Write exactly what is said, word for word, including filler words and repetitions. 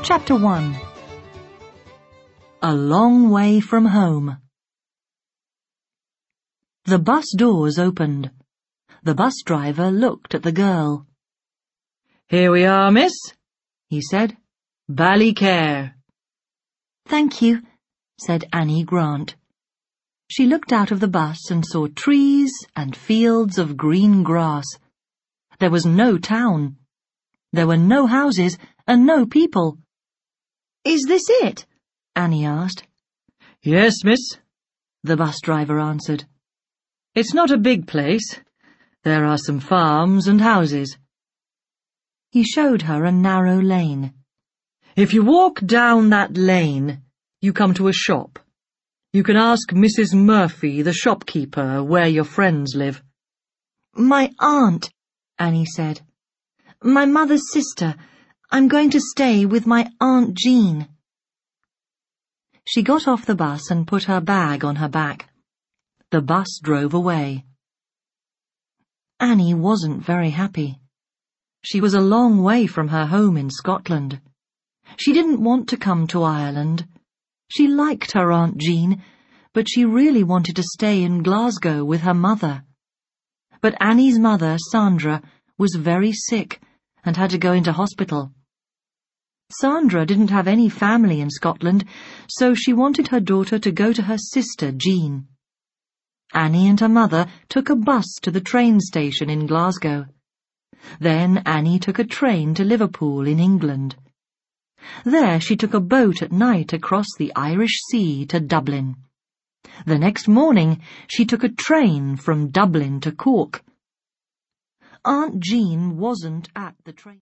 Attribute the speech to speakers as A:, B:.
A: Chapter one. A long way from home. The bus doors opened. The bus driver looked at the girl.
B: "Here we are, miss," he said. "Ballycare."
A: "Thank you," said Annie Grant. She looked out of the bus and saw trees and fields of green grass. There was no town. There were no houses and no people. "Is this it?" Annie asked.
B: "Yes, miss,"
A: the bus driver answered.
B: "It's not a big place. There are some farms and houses."
A: He showed her a narrow lane.
B: "If you walk down that lane, you come to a shop. You can ask Missus Murphy, the shopkeeper, where your friends live."
A: "My aunt," Annie said. "My mother's sister. I'm going to stay with my Aunt Jean." She got off the bus and put her bag on her back. The bus drove away. Annie wasn't very happy. She was a long way from her home in Scotland. She didn't want to come to Ireland. She liked her Aunt Jean, but she really wanted to stay in Glasgow with her mother. But Annie's mother, Sandra, was very sick and had to go into hospital. Sandra didn't have any family in Scotland, so she wanted her daughter to go to her sister, Jean. Annie and her mother took a bus to the train station in Glasgow. Then Annie took a train to Liverpool in England. There she took a boat at night across the Irish Sea to Dublin. The next morning she took a train from Dublin to Cork. Aunt Jean wasn't at the train.